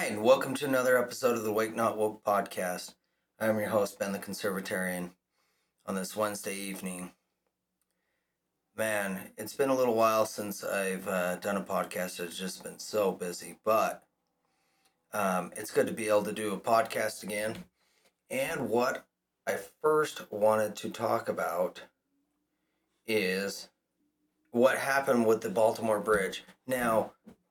Hi, and welcome to another episode of the Wake Not Woke podcast. I'm your host, Ben the Conservatarian, on this Wednesday evening. Man, it's been a little while since I've done a podcast. It's just been so busy, but it's good to be able to do a podcast again. And what I first wanted to talk about is what happened with the Baltimore Bridge. Now,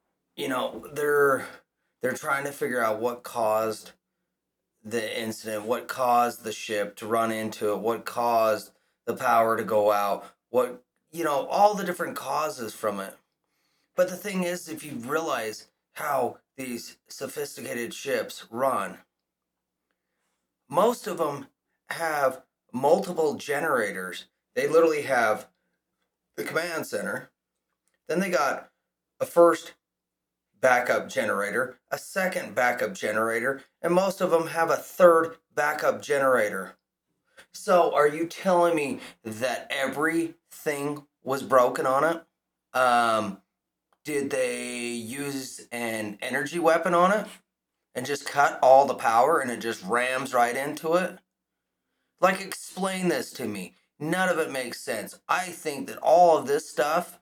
they're trying to figure out what caused the incident, what caused the ship to run into it, what caused the power to go out, all the different causes from it. But the thing is, if you realize how these sophisticated ships run, most of them have multiple generators. They literally have the command center, then they got a first backup generator, a second backup generator, and most of them have a third backup generator. So are you telling me that everything was broken on it? Did they use an energy weapon on it and just cut all the power and it just rams right into it? Like, explain this to me. None of it makes sense. I think that all of this stuff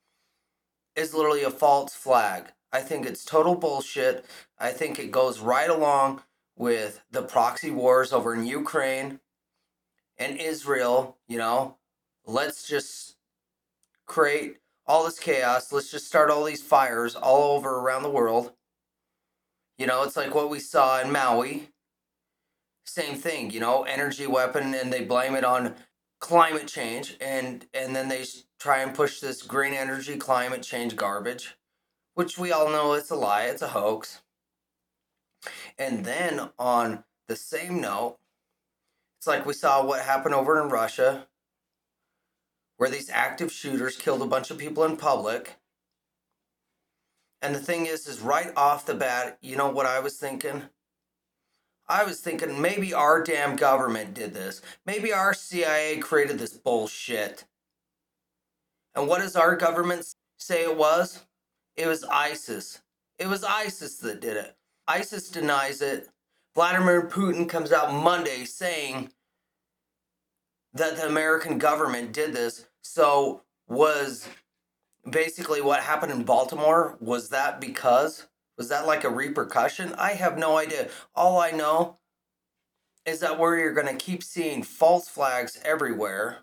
is literally a false flag. I think it's total bullshit. I think it goes right along with the proxy wars over in Ukraine and Israel. Let's just create all this chaos. Let's just start all these fires all over around the world. It's like what we saw in Maui. Same thing, energy weapon, and they blame it on climate change, and then they try and push this green energy climate change garbage, which we all know it's a lie, it's a hoax. And then on the same note, it's like we saw what happened over in Russia, where these active shooters killed a bunch of people in public. And the thing is right off the bat, you know what I was thinking? I was thinking maybe our damn government did this. Maybe our CIA created this bullshit. And what does our government say it was? It was ISIS. It was ISIS that did it. ISIS denies it. Vladimir Putin comes out Monday saying that the American government did this. So was basically what happened in Baltimore, was that like a repercussion? I have no idea. All I know is that you're going to keep seeing false flags everywhere.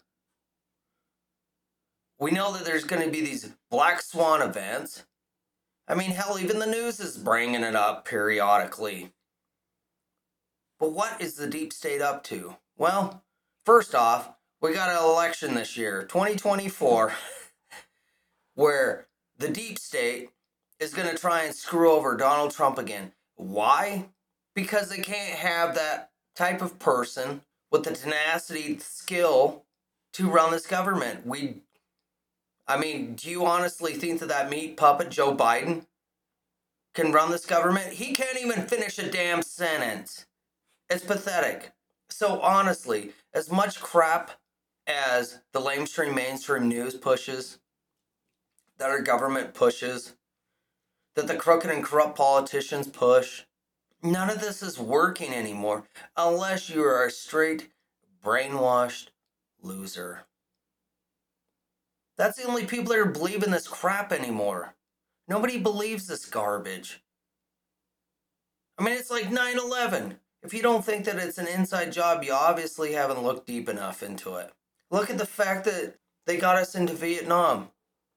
We know that there's going to be these black swan events. I mean, hell, even the news is bringing it up periodically. But what is the deep state up to? Well, first off, we got an election this year, 2024, where the deep state is going to try and screw over Donald Trump again. Why? Because they can't have that type of person with the tenacity, skill to run this government. Do you honestly think that meat puppet, Joe Biden, can run this government? He can't even finish a damn sentence. It's pathetic. So honestly, as much crap as the mainstream news pushes, that our government pushes, that the crooked and corrupt politicians push, none of this is working anymore unless you are a straight brainwashed loser. That's the only people that are believing this crap anymore. Nobody believes this garbage. I mean, it's like 9/11. If you don't think that it's an inside job, you obviously haven't looked deep enough into it. Look at the fact that they got us into Vietnam.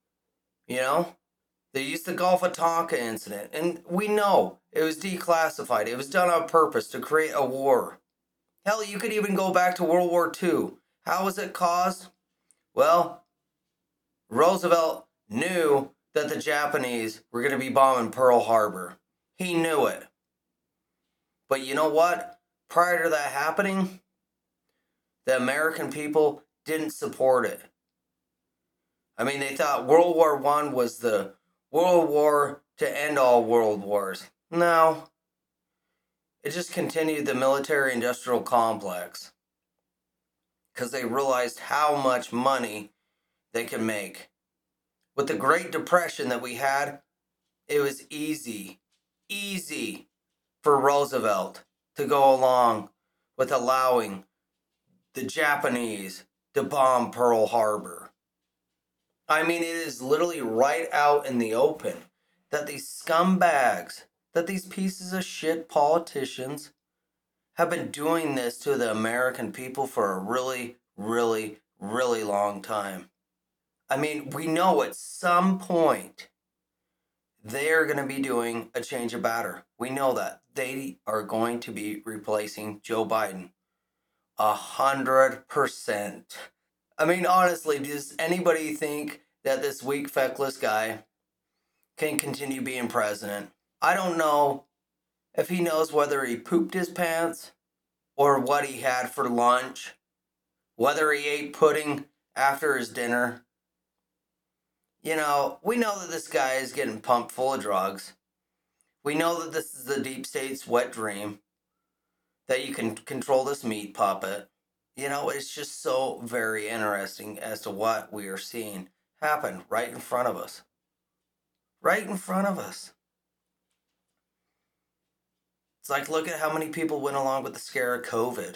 They used the Gulf of Tonkin incident, and we know it was declassified. It was done on purpose to create a war. Hell, you could even go back to World War II. How was it caused? Well, Roosevelt knew that the Japanese were going to be bombing Pearl Harbor. He knew it. But you know what? Prior to that happening, the American people didn't support it. I mean, they thought World War I was the World War to end all world wars. No. It just continued the military-industrial complex. Because they realized how much money they could make. With the Great Depression that we had, it was easy for Roosevelt to go along with allowing the Japanese to bomb Pearl Harbor. I mean, it is literally right out in the open that these scumbags, that these pieces of shit politicians have been doing this to the American people for a really, really, really long time. I mean, we know at some point they're going to be doing a change of batter. We know that. They are going to be replacing Joe Biden. 100%. I mean, honestly, does anybody think that this weak, feckless guy can continue being president? I don't know if he knows whether he pooped his pants or what he had for lunch, whether he ate pudding after his dinner. You know, we know that this guy is getting pumped full of drugs. We know that this is the deep state's wet dream, that you can control this meat puppet. You know, it's just so very interesting as to what we are seeing happen right in front of us. Right in front of us. It's like, look at how many people went along with the scare of COVID.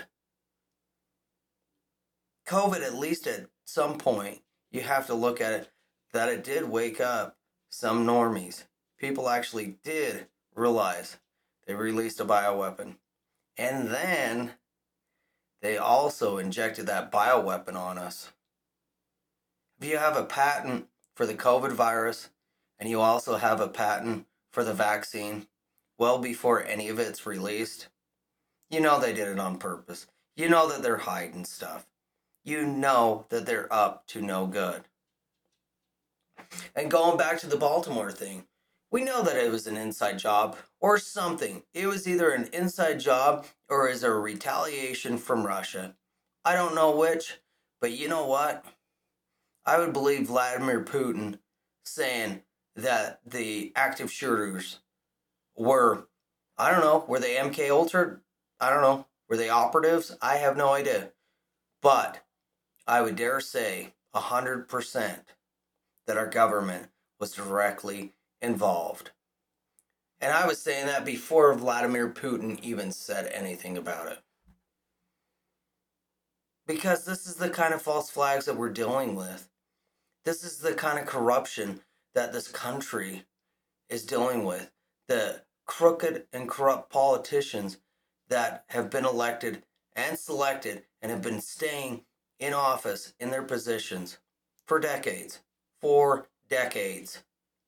COVID, at least at some point, you have to look at it, that it did wake up some normies. People actually did realize they released a bioweapon. And then they also injected that bioweapon on us. If you have a patent for the COVID virus and you also have a patent for the vaccine well before any of it's released, you know they did it on purpose. You know that they're hiding stuff. You know that they're up to no good. And going back to the Baltimore thing, we know that it was an inside job or something. It was either an inside job or is a retaliation from Russia. I don't know which, but you know what? I would believe Vladimir Putin saying that the active shooters were, I don't know, were they MK Ultra? I don't know. Were they operatives? I have no idea. But I would dare say 100% that our government was directly involved. And I was saying that before Vladimir Putin even said anything about it. Because this is the kind of false flags that we're dealing with. This is the kind of corruption that this country is dealing with. The crooked and corrupt politicians that have been elected and selected and have been staying in office in their positions for decades. For decades.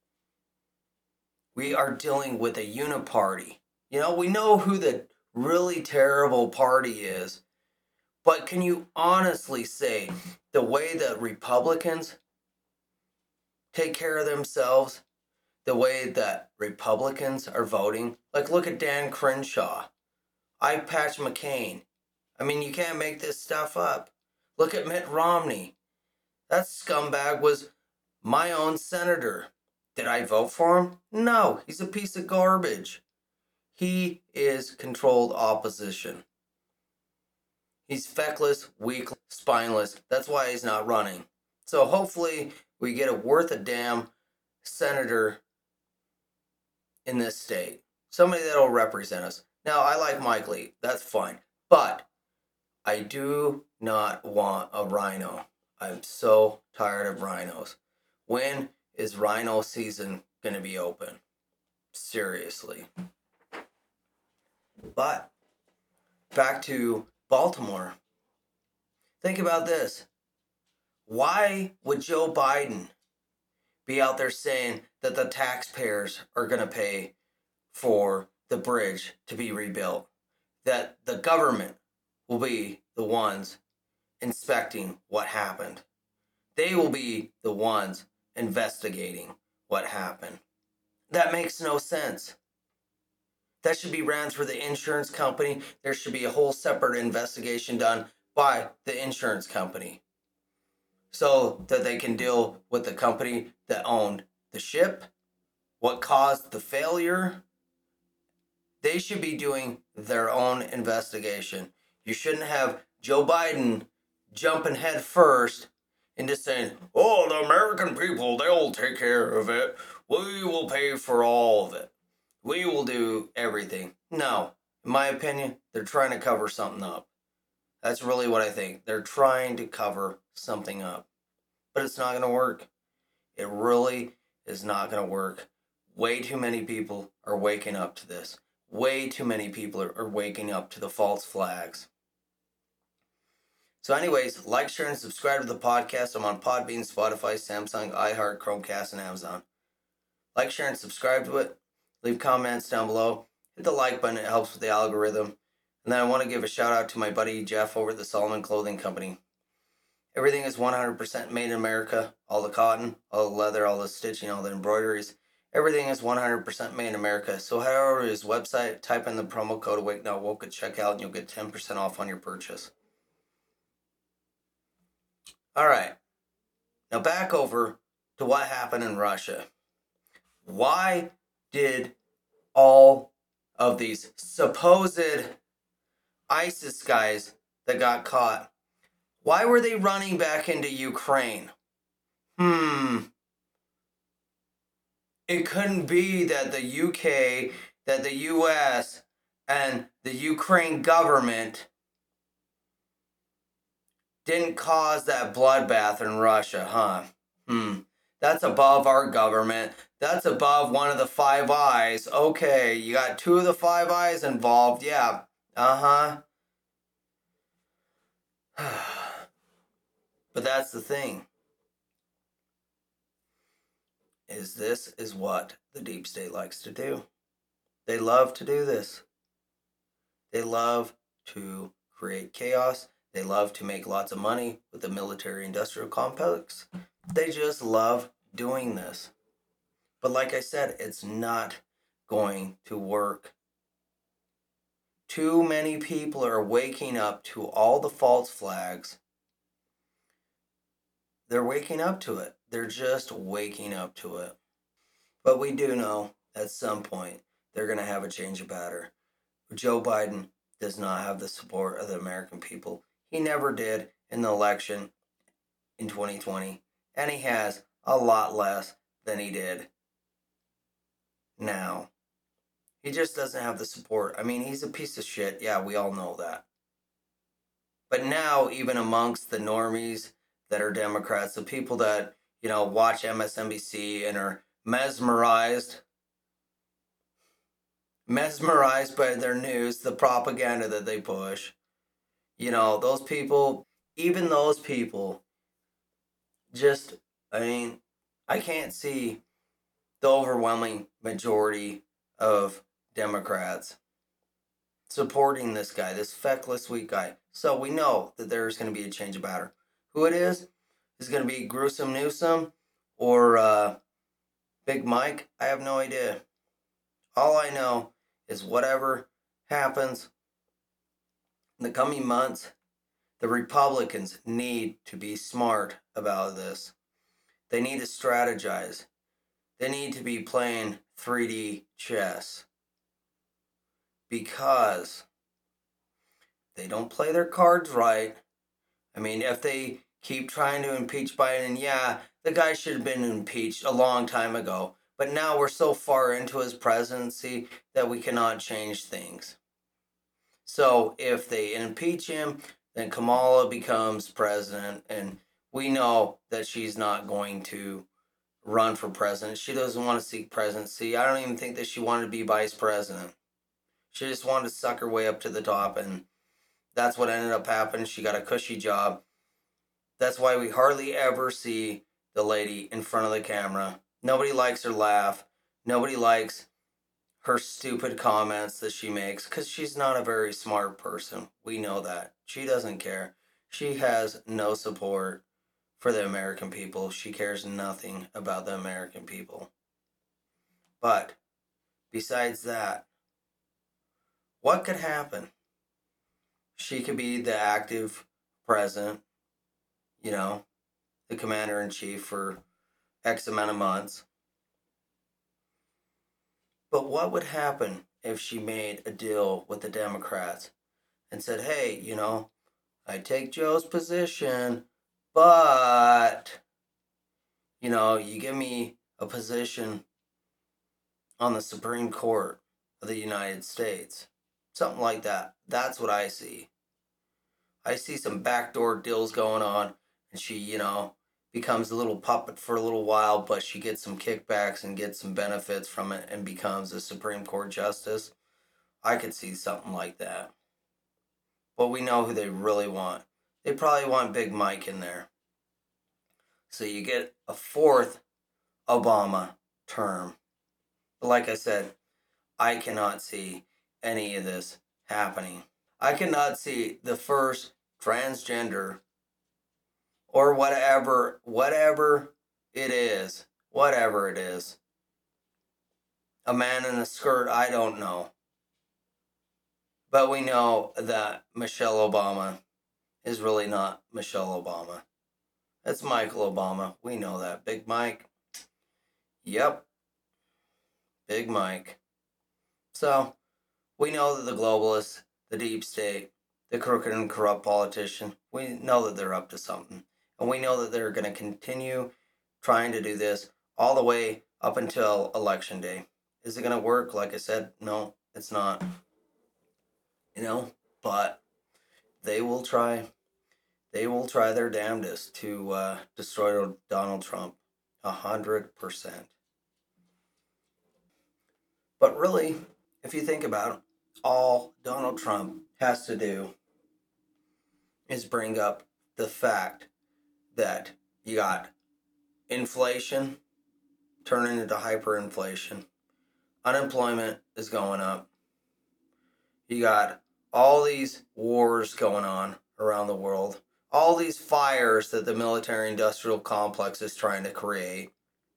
We are dealing with a uniparty. You know, we know who the really terrible party is, but can you honestly say the way that Republicans take care of themselves, the way that Republicans are voting? Like, look at Dan Crenshaw, Eye Patch McCain. I mean, you can't make this stuff up. Look at Mitt Romney. That scumbag was my own senator. Did I vote for him? No, he's a piece of garbage. He is controlled opposition. He's feckless, weak, spineless. That's why he's not running. So hopefully we get a worth a damn senator in this state. Somebody that'll represent us. Now, I like Mike Lee. That's fine. But I do not want a rhino. I'm so tired of rhinos. When is rhino season going to be open? Seriously. But back to Baltimore. Think about this. Why would Joe Biden be out there saying that the taxpayers are going to pay for the bridge to be rebuilt? That the government will be the ones inspecting what happened. They will be the ones investigating what happened. That makes no sense. That should be ran through the insurance company. There should be a whole separate investigation done by the insurance company so that they can deal with the company that owned the ship, what caused the failure. They should be doing their own investigation. You shouldn't have Joe Biden jumping head first into saying, oh, the American people, they'll take care of it. We will pay for all of it. We will do everything. No, in my opinion, they're trying to cover something up. That's really what I think. They're trying to cover something up. But it's not going to work. It really is not going to work. Way too many people are waking up to this. Way too many people are waking up to the false flags. So anyways, like, share, and subscribe to the podcast. I'm on Podbean, Spotify, Samsung, iHeart, Chromecast, and Amazon. Like, share, and subscribe to it. Leave comments down below. Hit the like button. It helps with the algorithm. And then I want to give a shout out to my buddy Jeff over at the Solomon Clothing Company. Everything is 100% made in America. All the cotton, all the leather, all the stitching, all the embroideries. Everything is 100% made in America. So head over to his website, type in the promo code Awake Not Woke at checkout, and you'll get 10% off on your purchase. All right. Now back over to what happened in Russia. Why did all of these supposed ISIS guys that got caught, why were they running back into Ukraine? It couldn't be that the UK, that the US, and the Ukraine government didn't cause that bloodbath in Russia, huh? That's above our government. That's above one of the Five Eyes. Okay, you got two of the Five Eyes involved. Yeah. Uh-huh. But that's the thing. This is what the deep state likes to do. They love to do this. They love to create chaos. They love to make lots of money with the military-industrial complex. They just love doing this. But like I said, it's not going to work. Too many people are waking up to all the false flags. They're waking up to it. They're just waking up to it. But we do know at some point they're going to have a change of batter. Joe Biden does not have the support of the American people. He never did in the election in 2020. And he has a lot less than he did now. He just doesn't have the support. I mean, he's a piece of shit. Yeah, we all know that. But now, even amongst the normies that are Democrats, the people that, watch MSNBC and are mesmerized by their news, the propaganda that they push, those people, even those people, just, I can't see the overwhelming majority of Democrats supporting this guy, this feckless weak guy. So we know that there's going to be a change of batter. Who it is going to be Gruesome Newsom or Big Mike? I have no idea. All I know is whatever happens in the coming months, the Republicans need to be smart about this. They need to strategize. They need to be playing 3D chess. Because they don't play their cards right. I mean, if they keep trying to impeach Biden, yeah, the guy should have been impeached a long time ago. But now we're so far into his presidency that we cannot change things. So if they impeach him, then Kamala becomes president. And we know that she's not going to run for president. She doesn't want to seek presidency. I don't even think that she wanted to be vice president. She just wanted to suck her way up to the top, and that's what ended up happening. She got a cushy job. That's why we hardly ever see the lady in front of the camera. Nobody likes her laugh. Nobody likes her stupid comments that she makes because she's not a very smart person. We know that. She doesn't care. She has no support for the American people. She cares nothing about the American people. But besides that, what could happen? She could be the active president, the commander-in-chief for X amount of months. But what would happen if she made a deal with the Democrats and said, hey, I take Joe's position, but, you give me a position on the Supreme Court of the United States. Something like that. That's what I see. I see some backdoor deals going on, and she, becomes a little puppet for a little while, but she gets some kickbacks and gets some benefits from it and becomes a Supreme Court justice. I could see something like that. But we know who they really want. They probably want Big Mike in there. So you get a fourth Obama term. But like I said, I cannot see any of this happening. I cannot see the first transgender or whatever it is, a man in a skirt, I don't know. But we know that Michelle Obama is really not Michelle Obama. That's Michael Obama. We know that. Big Mike. Yep. Big Mike. So, we know that the globalists, the deep state, the crooked and corrupt politician, we know that they're up to something. And we know that they're going to continue trying to do this all the way up until Election Day. Is it going to work? Like I said, no, it's not. But they will try. They will try their damnedest to destroy Donald Trump 100%. But really, if you think about it, all Donald Trump has to do is bring up the fact that you got inflation turning into hyperinflation, unemployment is going up, you got all these wars going on around the world, all these fires that the military-industrial complex is trying to create.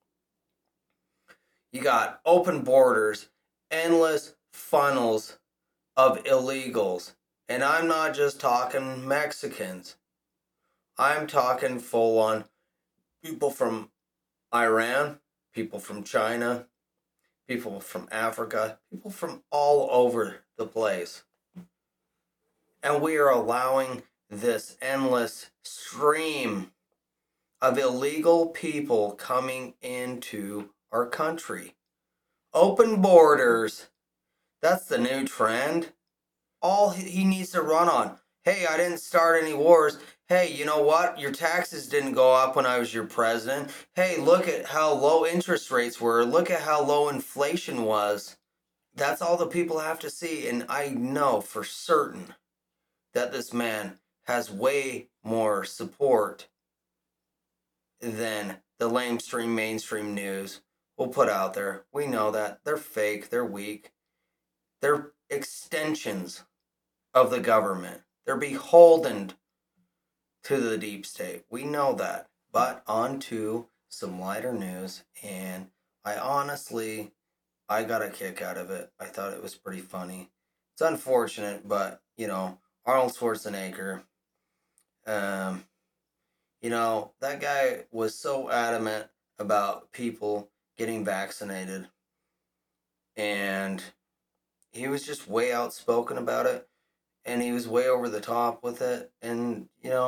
You got open borders, endless funnels of illegals. And I'm not just talking Mexicans. I'm talking full-on people from Iran, people from China, people from Africa, people from all over the place. And we are allowing this endless stream of illegal people coming into our country. Open borders. That's the new trend. All he needs to run on. Hey, I didn't start any wars. Hey, you know what? Your taxes didn't go up when I was your president. Hey, look at how low interest rates were. Look at how low inflation was. That's all the people have to see. And I know for certain that this man has way more support than the lamestream mainstream news will put out there. We know that. They're fake. They're weak. They're extensions of the government. They're beholden to the deep state. We know that. But on to some lighter news, and I got a kick out of it. I thought it was pretty funny. It's unfortunate, but, Arnold Schwarzenegger, that guy was so adamant about people getting vaccinated, and he was just way outspoken about it, and he was way over the top with it, and,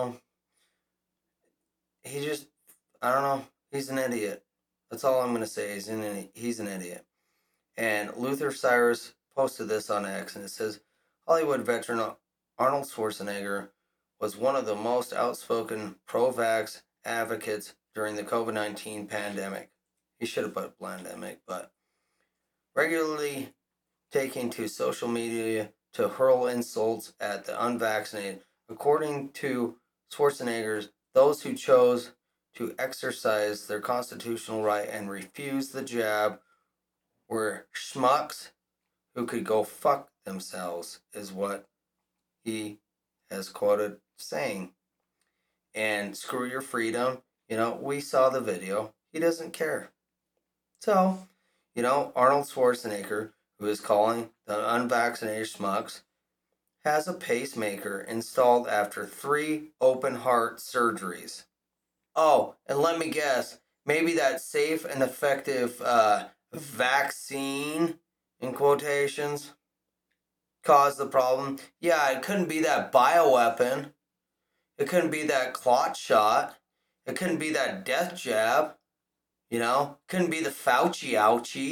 he just, I don't know, he's an idiot. That's all I'm going to say. He's an idiot. And Luther Cyrus posted this on X, and it says, Hollywood veteran Arnold Schwarzenegger was one of the most outspoken pro-vax advocates during the COVID-19 pandemic. He should have put pandemic, but regularly taking to social media to hurl insults at the unvaccinated. According to Schwarzenegger, those who chose to exercise their constitutional right and refuse the jab were schmucks who could go fuck themselves, is what he has quoted saying. And screw your freedom. We saw the video. He doesn't care. So, Arnold Schwarzenegger, who is calling the unvaccinated schmucks, has a pacemaker installed after 3 open heart surgeries. Oh, and let me guess, maybe that safe and effective vaccine, in quotations, caused the problem. Yeah, it couldn't be that bioweapon. It couldn't be that clot shot. It couldn't be that death jab. Couldn't be the Fauci ouchie.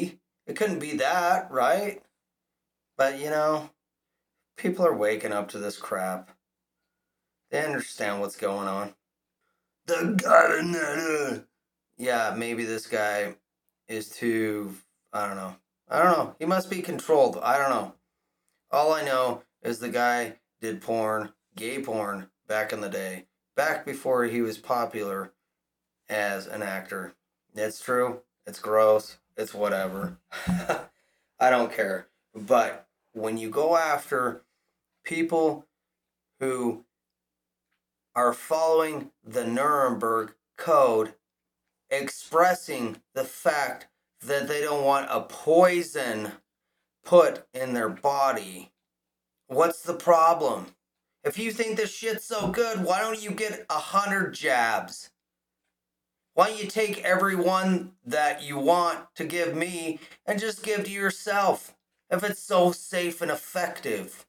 It couldn't be that, right? But people are waking up to this crap. They understand what's going on. The governor. Yeah, maybe this guy is too. I don't know. I don't know. He must be controlled. I don't know. All I know is the guy did porn, gay porn, back in the day. Back before he was popular as an actor. It's true. It's gross. It's whatever. I don't care. But when you go after people who are following the Nuremberg Code, expressing the fact that they don't want a poison put in their body, what's the problem? If you think this shit's so good, why don't you get 100 jabs? Why don't you take every one that you want to give me and just give to yourself if it's so safe and effective?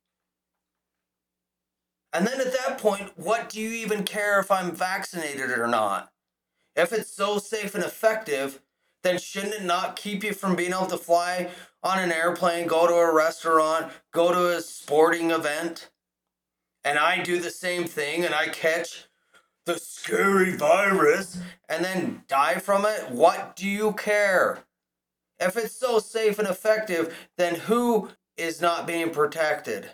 And then at that point, what do you even care if I'm vaccinated or not? If it's so safe and effective, then shouldn't it not keep you from being able to fly on an airplane, go to a restaurant, go to a sporting event? And I do the same thing and I catch the scary virus and then die from it? What do you care? If it's so safe and effective, then who is not being protected?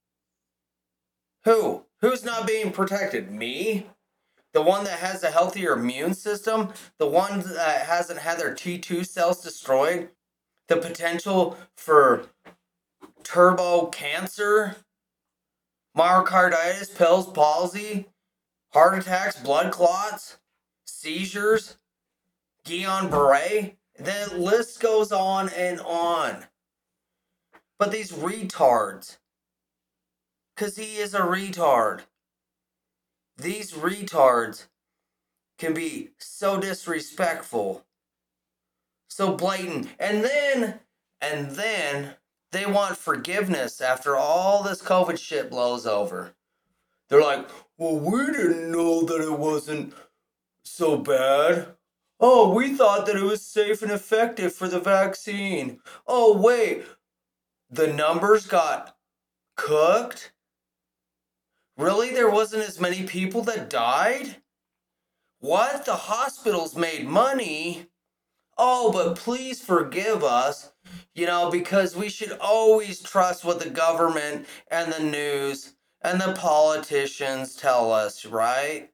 Who? Who's not being protected? Me? The one that has a healthier immune system? The one that hasn't had their T2 cells destroyed? The potential for turbo cancer? Myocarditis, Bell's palsy? Heart attacks, blood clots, seizures, Guillain-Barré. The list goes on and on. But these retards, because he is a retard, these retards can be so disrespectful, so blatant, and then they want forgiveness after all this COVID shit blows over. They're like, well, we didn't know that it wasn't so bad. Oh, we thought that it was safe and effective for the vaccine. Oh, wait, the numbers got cooked? Really? There wasn't as many people that died? What? The hospitals made money? Oh, but please forgive us, because we should always trust what the government and the news and the politicians tell us, right?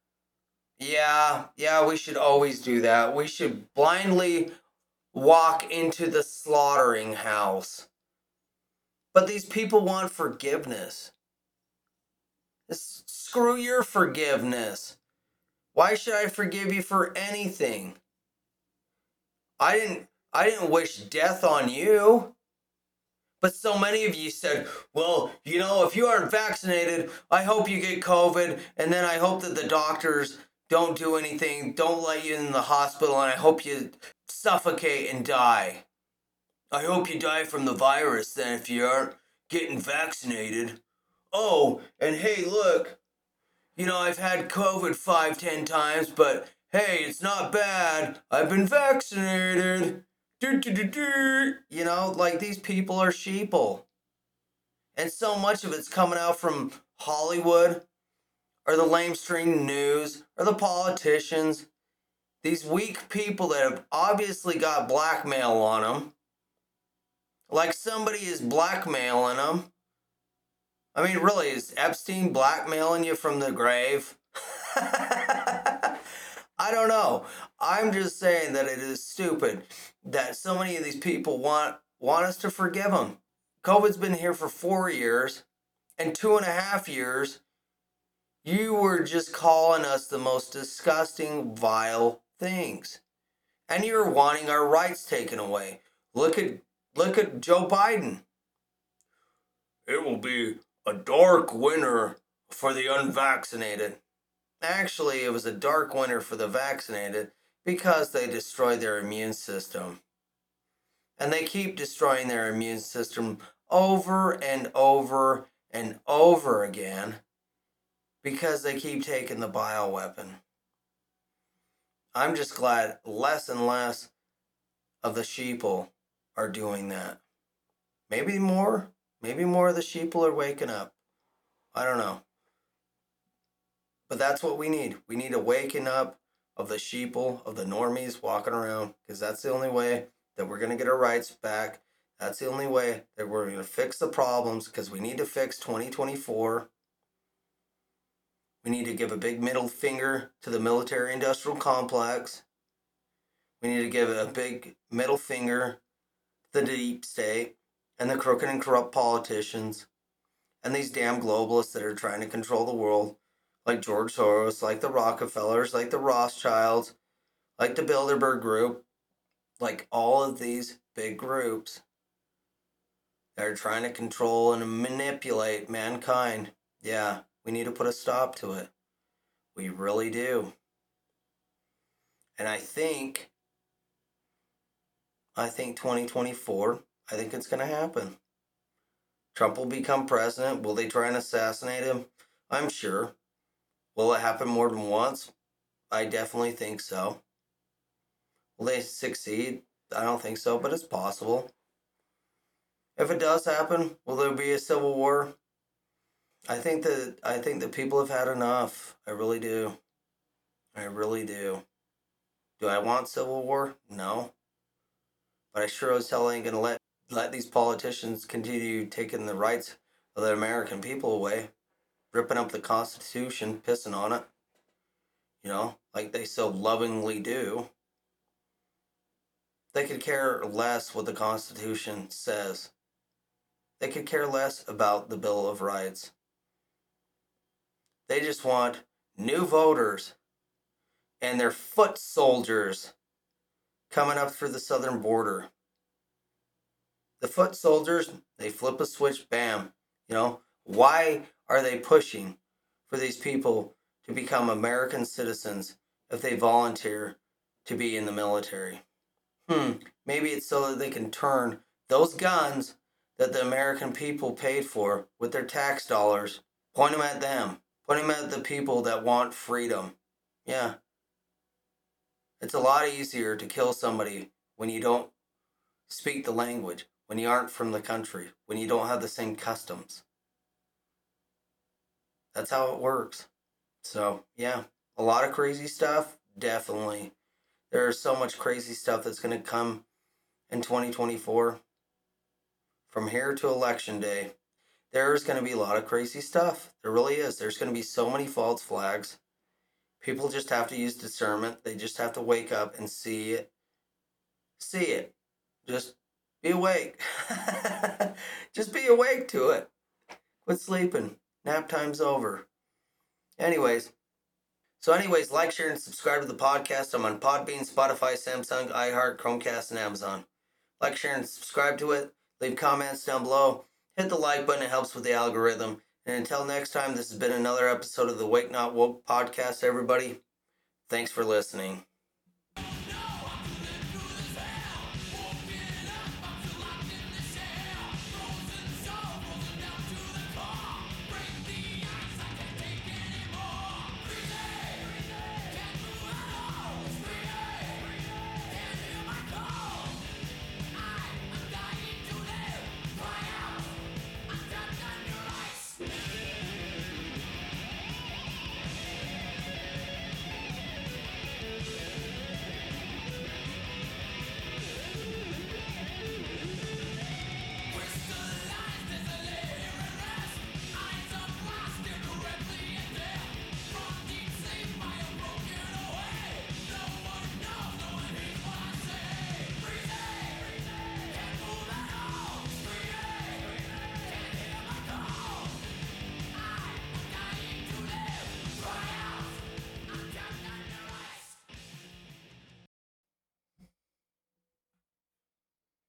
Yeah, we should always do that. We should blindly walk into the slaughtering house. But these people want forgiveness. Screw your forgiveness. Why should I forgive you for anything? I didn't wish death on you. But so many of you said, well, if you aren't vaccinated, I hope you get COVID, and then I hope that the doctors don't do anything, don't let you in the hospital, and I hope you suffocate and die. I hope you die from the virus then if you aren't getting vaccinated. Oh, and hey, look, I've had COVID 5, 10 times, but hey, it's not bad. I've been vaccinated. Like these people are sheeple. And so much of it's coming out from Hollywood or the lamestream news or the politicians. These weak people that have obviously got blackmail on them. Like somebody is blackmailing them. I mean, really, is Epstein blackmailing you from the grave? I don't know. I'm just saying that it is stupid that so many of these people want us to forgive them. COVID's been here for 4 years, and 2.5 years, you were just calling us the most disgusting, vile things. And you're wanting our rights taken away. Look at Joe Biden. It will be a dark winter for the unvaccinated. Actually, it was a dark winter for the vaccinated because they destroyed their immune system. And they keep destroying their immune system over and over and over again because they keep taking the bioweapon. I'm just glad less and less of the sheeple are doing that. Maybe more of the sheeple are waking up. I don't know. But that's what we need. We need a waking up of the sheeple, of the normies walking around, because that's the only way that we're going to get our rights back. That's the only way that we're going to fix the problems, because we need to fix 2024. We need to give a big middle finger to the military-industrial complex. We need to give a big middle finger to the deep state and the crooked and corrupt politicians and these damn globalists that are trying to control the world, like George Soros, like the Rockefellers, like the Rothschilds, like the Bilderberg Group, like all of these big groups that are trying to control and manipulate mankind. Yeah, we need to put a stop to it. We really do. And I think 2024, I think it's going to happen. Trump will become president. Will they try and assassinate him? I'm sure. Will it happen more than once? I definitely think so. Will they succeed? I don't think so, but it's possible. If it does happen, will there be a civil war? I think that people have had enough. I really do. I really do. Do I want civil war? No. But I sure as hell ain't gonna let these politicians continue taking the rights of the American people away, ripping up the Constitution, pissing on it. You know, like they so lovingly do. They could care less what the Constitution says. They could care less about the Bill of Rights. They just want new voters and their foot soldiers coming up through the southern border. The foot soldiers, they flip a switch, bam. You know, why are they pushing for these people to become American citizens if they volunteer to be in the military? Maybe it's so that they can turn those guns that the American people paid for with their tax dollars, point them at them. Point them at the people that want freedom. Yeah. It's a lot easier to kill somebody when you don't speak the language, when you aren't from the country, when you don't have the same customs. That's how it works. So, yeah, a lot of crazy stuff, definitely. There's so much crazy stuff that's going to come in 2024. From here to election day, there's going to be a lot of crazy stuff. There really is. There's going to be so many false flags. People just have to use discernment. They just have to wake up and see it. See it. Just be awake. Just be awake to it. Quit sleeping. Nap time's over. Anyways, like, share, and subscribe to the podcast. I'm on Podbean, Spotify, Samsung, iHeart, Chromecast, and Amazon. Like, share, and subscribe to it. Leave comments down below. Hit the like button. It helps with the algorithm. And until next time, this has been another episode of the Wake Not Woke podcast, everybody. Thanks for listening.